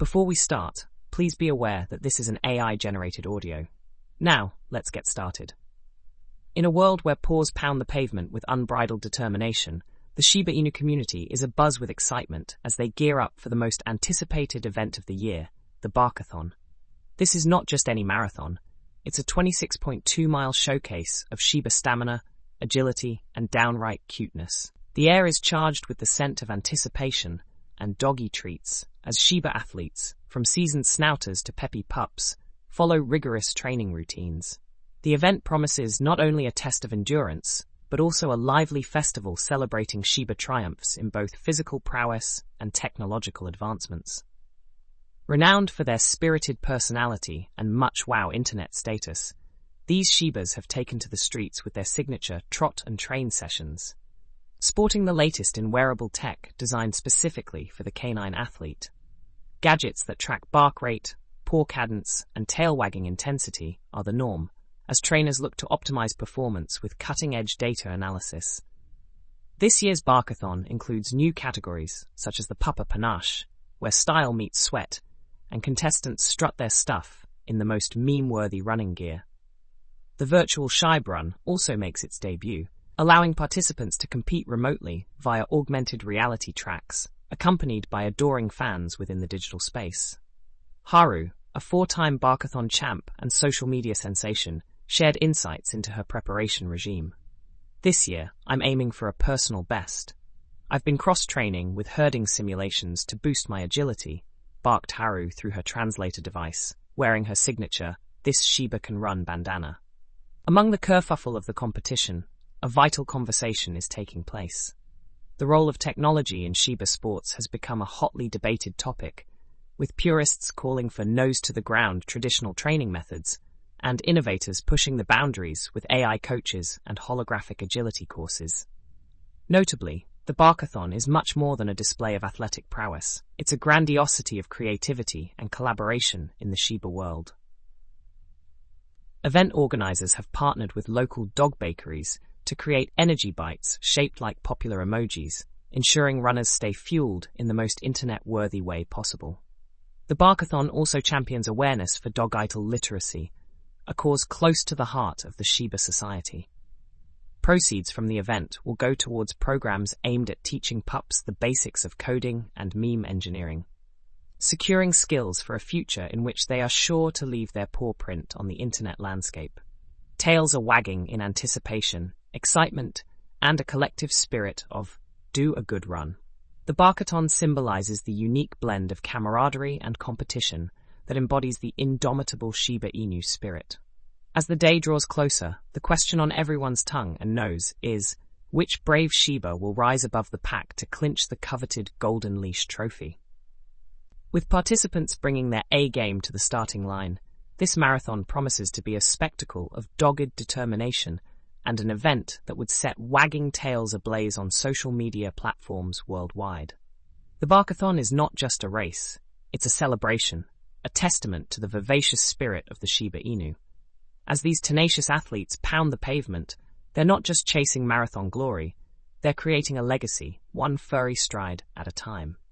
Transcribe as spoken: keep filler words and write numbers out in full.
Before we start, please be aware that this is an A I-generated audio. Now, let's get started. In a world where paws pound the pavement with unbridled determination, the Shiba Inu community is abuzz with excitement as they gear up for the most anticipated event of the year, the Barkathon. This is not just any marathon. It's a twenty-six point two mile showcase of Shiba stamina, agility, and downright cuteness. The air is charged with the scent of anticipation and doggy treats as Shiba athletes, from seasoned snouters to peppy pups, follow rigorous training routines. The event promises not only a test of endurance, but also a lively festival celebrating Shiba triumphs in both physical prowess and technological advancements. Renowned for their spirited personality and much wow internet status, these Shibas have taken to the streets with their signature trot and train sessions. Sporting the latest in wearable tech designed specifically for the canine athlete. Gadgets that track bark rate, paw cadence, and tail-wagging intensity are the norm, as trainers look to optimize performance with cutting-edge data analysis. This year's Barkathon includes new categories such as the Papa Panache, where style meets sweat, and contestants strut their stuff in the most meme-worthy running gear. The virtual Shibe Run also makes its debut, allowing participants to compete remotely via augmented reality tracks, accompanied by adoring fans within the digital space. Haru, a four-time Barkathon champ and social media sensation, shared insights into her preparation regime. This year, I'm aiming for a personal best. I've been cross-training with herding simulations to boost my agility, barked Haru through her translator device, wearing her signature, "This Shiba Can Run" bandana. Among the kerfuffle of the competition, a vital conversation is taking place. The role of technology in Shiba sports has become a hotly debated topic, with purists calling for nose-to-the-ground traditional training methods and innovators pushing the boundaries with A I coaches and holographic agility courses. Notably, the Barkathon is much more than a display of athletic prowess. It's a grandiosity of creativity and collaboration in the Shiba world. Event organizers have partnered with local dog bakeries to create energy bites shaped like popular emojis, ensuring runners stay fueled in the most internet-worthy way possible. The Barkathon also champions awareness for dog-ital literacy, a cause close to the heart of the Shiba society. Proceeds from the event will go towards programs aimed at teaching pups the basics of coding and meme engineering, securing skills for a future in which they are sure to leave their paw print on the internet landscape. Tails are wagging in anticipation, excitement, and a collective spirit of do a good run. The Barkathon symbolizes the unique blend of camaraderie and competition that embodies the indomitable Shiba Inu spirit. As the day draws closer, the question on everyone's tongue and nose is, which brave Shiba will rise above the pack to clinch the coveted Golden Leash trophy? With participants bringing their A-game to the starting line, this marathon promises to be a spectacle of dogged determination and an event that would set wagging tails ablaze on social media platforms worldwide. The Barkathon is not just a race, it's a celebration, a testament to the vivacious spirit of the Shiba Inu. As these tenacious athletes pound the pavement, they're not just chasing marathon glory, they're creating a legacy, one furry stride at a time.